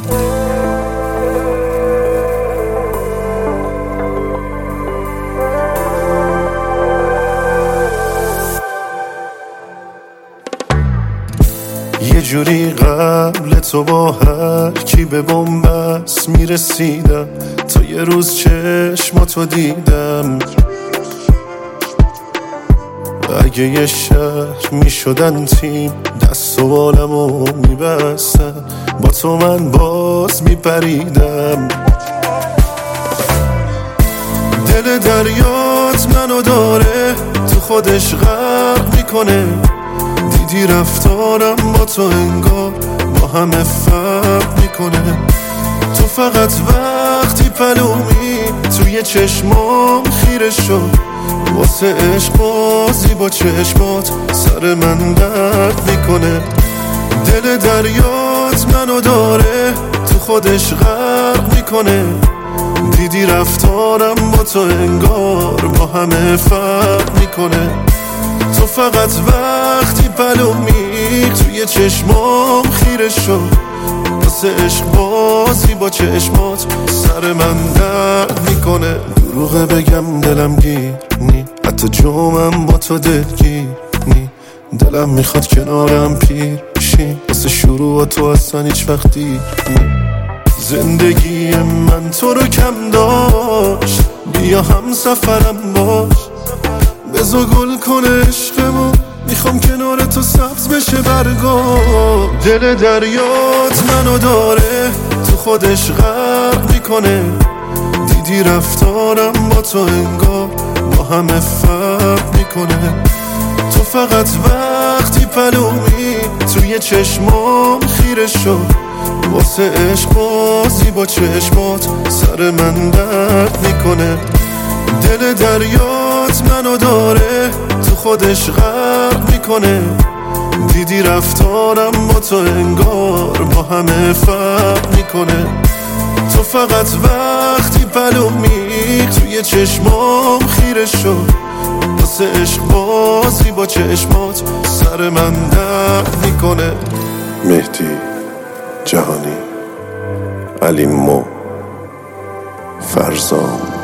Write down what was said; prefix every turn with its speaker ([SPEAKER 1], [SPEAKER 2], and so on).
[SPEAKER 1] یه جوری قبل تو با هر کی به بنبست میرسیدم، تا یه روز چشماتو دیدم. اگه یه شهر میشدن تیم، دست و بالمو میبستم، با تو من باز میپریدم. دل دریات منو داره تو خودش غرق میکنه، دیدی رفتارم با تو انگار با همه فرق میکنه. تو فقط وقتی پلومی توی چشمام خیره شد، واسه عشق بازی با چشمات سر من درد میکنه. دل دریات منو داره تو خودش غرق میکنه، دیدی رفتارم با تو انگار با همه فرق میکنه. تو فقط وقتی پلومی توی چشمام خیره شد، واسه عشق بازی با چشمات سر من درد میکنه. دروغه بگم دلم گیر نی، حتی جومم با تو دلگیر نی. دلم میخواد کنارم پیر شی، واسه شروع تو اصلا هیچ وقتی نی. زندگی من تو رو کم داشت، بیا هم سفرم باش، بزا گل کنه عشقمو، میخوام کنار تو سبز بشه برگا. دل دریات منو داره تو خودش غرق میکنه، دیدی رفتارم با تو انگار با همه فرق میکنه. تو فقط وقتی پلومی توی چشمام خیره شد، واسه عشق بازی با چشمات سر من درد میکنه. دل دریات منو داره تو خودش غرق میکنه، دیدی رفتارم با تو انگار با همه فرق میکنه. تو فقط وقتی پلومی توی چشمام خیره شد، واسه عشق بازی با چشمات سر من درد میکنه.
[SPEAKER 2] مهدی جهانی، علی مو، فرزام.